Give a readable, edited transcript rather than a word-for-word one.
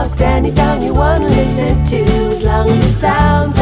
box, any song you wanna listen to, as long as it sounds